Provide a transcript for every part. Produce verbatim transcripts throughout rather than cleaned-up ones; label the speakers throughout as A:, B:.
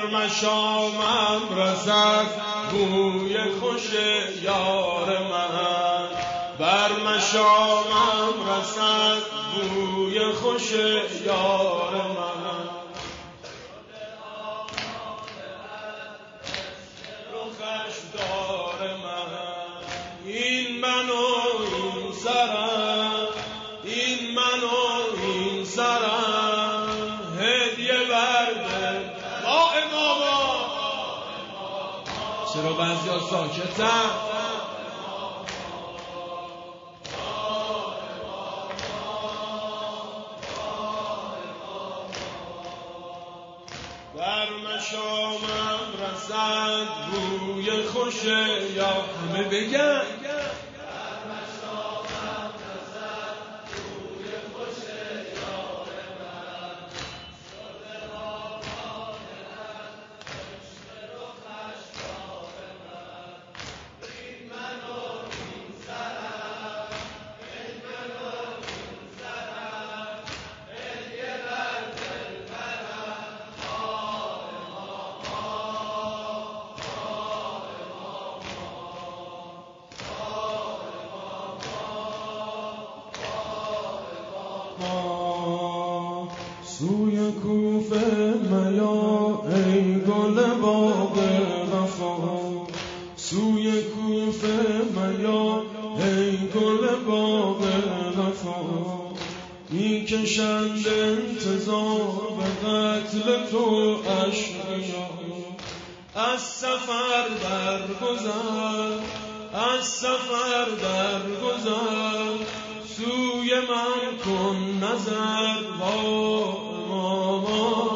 A: مشامم رسد بوی خوش یار من، بر مشامم رسد بوی خوش یار من. رخش دار من، این من و این سرم، این من و این سرم، هدیه برده با اماما. چرا بعضی ها ساکتن؟ بر مشامم رسد بوی خوش یا همه بگن سوی کوفه میا ای گل باغ وفا، سوی کوفه میا ای گل باغ وفا، میکشند انتظار به قتل تو اشقیا. از سفر درگذر، از سفر درگذر، سوی من کن نظر با ماما.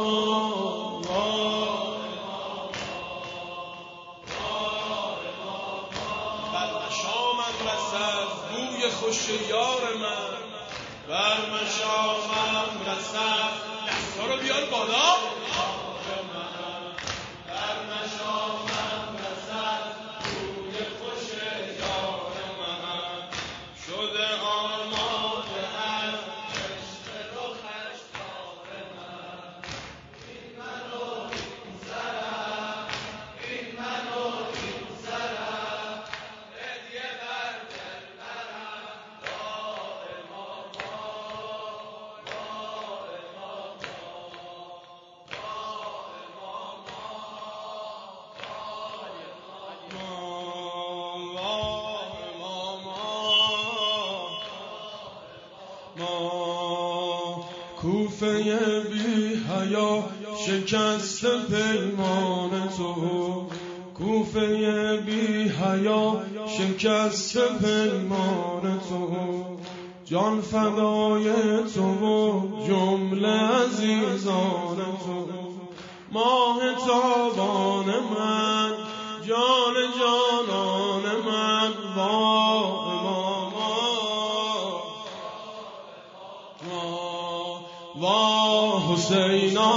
A: بر مشامم رسد بوی خوش یار من، بر مشامم رسد. دستا رو بیار بالا. بر مشامم رسد بوی خوش یار من، شده آماده از عشق رخش دار من. این من و این سرم، این من و این سرم، هدیه بر دلبرم با اماما، با ما کوفه بی حیا شکست پیمان تو، کوفه بی حیا شکست پیمان تو، جان فدای تو و جمله عزیزان تو. ماه تابان من، جان جانان من با اماما. وا حسینا،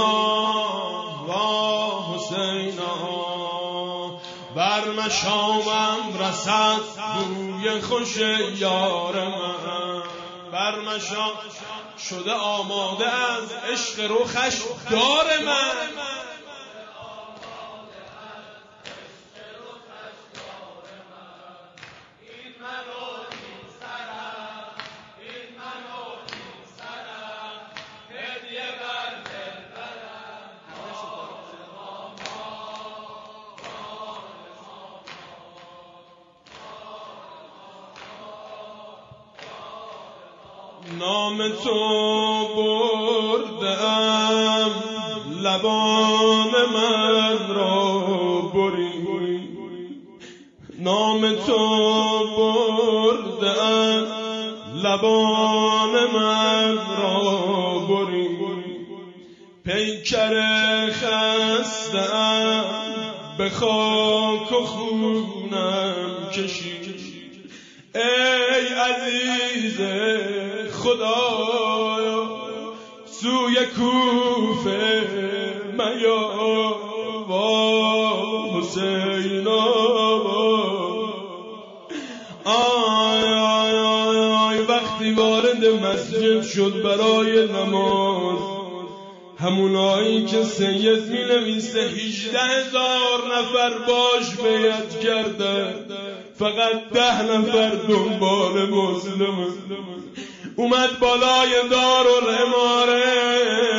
A: وا حسینا، بر مشامم رسد بوی خوش یار من، بر مشام شده آماده از عشق رخش دار من. نام تو بردم لبان من را بری، نام تو بردم لبان من را بری، پیکر خسته‌ام به خاک و خونم کشید. ای عزیز خدایا سوی کوفه میا، وا حسینا. آی آی آی آی وقتی وارد مسجد شد برای نماز، همونایی که سید می نویسه هجده هزار نفر باش بیعت کرده، فقط ده نفر دنبال مسلم. اومد بالای دارالاماره،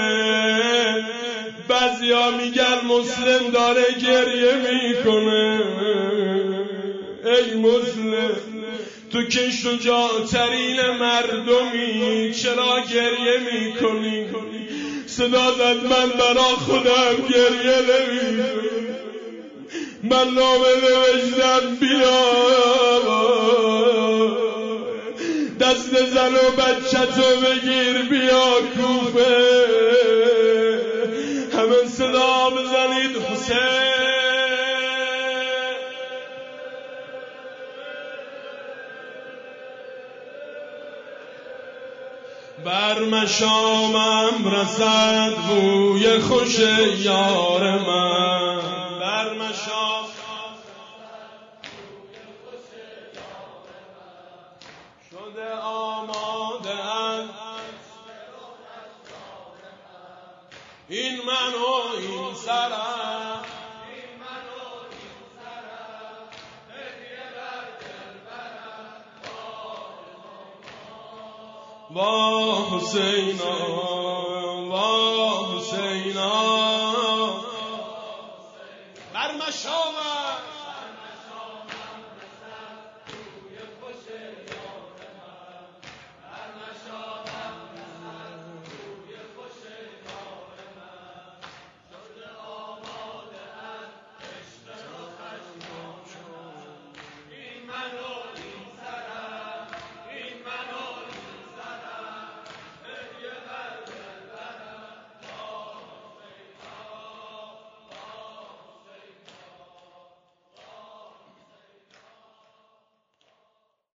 A: بعضیا میگن مسلم داره گریه میکنه. ای مسلم، تو که شجاعترین مردمی چرا گریه میکنی؟ صدا زد من برا خودم گریه نمیکنم، من نامه نوشتم بیا دست زن و بچه تو بگیر بیا کوفه. همه صدا بزنید حسین. بر مشامم رسد بوی خوش یار من، بر مشام شده آماده است این من و این سرم، وا حسینا وا حسینا بر مشام